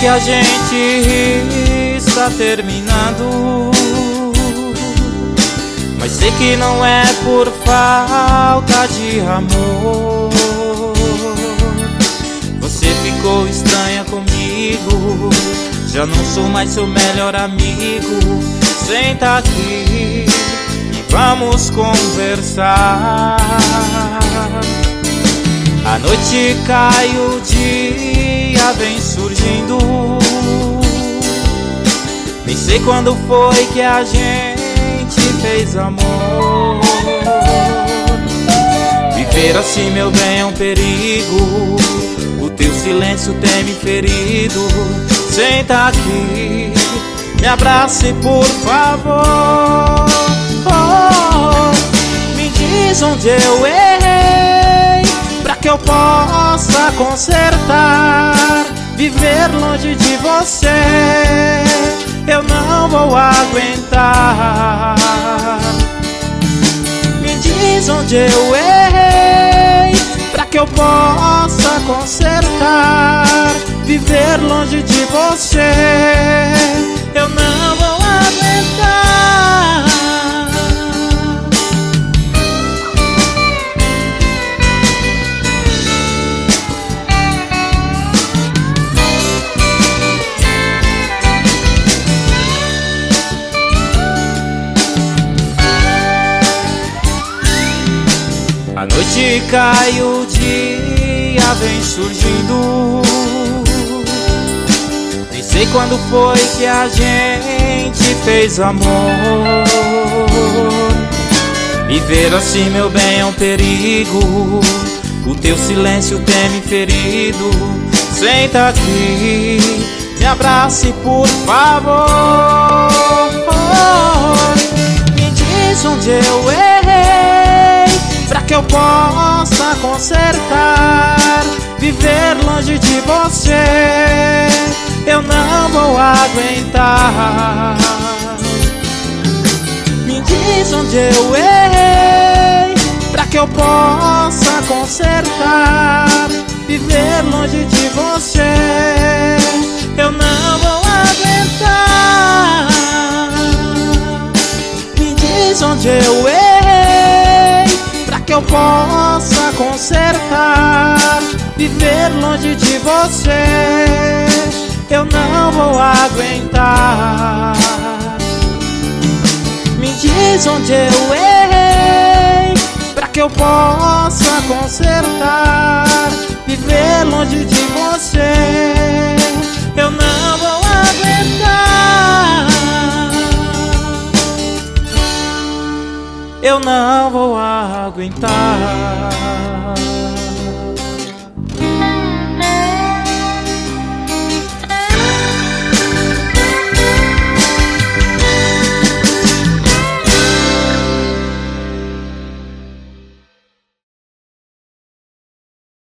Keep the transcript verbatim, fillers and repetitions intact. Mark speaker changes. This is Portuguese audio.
Speaker 1: que a gente está terminando, mas sei que não é por falta de amor. Você ficou estranha comigo, já não sou mais seu melhor amigo. Senta aqui e vamos conversar. A noite cai, o dia vem surgindo. Nem sei quando foi que a gente fez amor. Viver assim, meu bem, é um perigo. O teu silêncio tem me ferido. Senta aqui, me abrace por favor. Oh, me diz onde eu errei, pra que eu possa consertar. Viver longe de você eu não vou aguentar. Me diz onde eu errei, pra que eu possa consertar. Viver longe de você eu não vou aguentar. A noite cai, o dia vem surgindo. Nem sei quando foi que a gente fez amor. Viver assim, meu bem, é um perigo. O teu silêncio tem me ferido. Senta aqui, me abrace por favor. Me diz onde eu errei, pra que eu possa consertar. Viver longe de você eu não vou aguentar. Me diz onde eu errei, pra que eu possa consertar. Viver longe de você eu não vou aguentar. Me diz onde eu errei, pra que eu possa consertar. Viver longe de você eu não vou aguentar. Me diz onde eu errei, pra que eu possa consertar. Viver longe de você eu não vou aguentar. Eu não vou aguentar.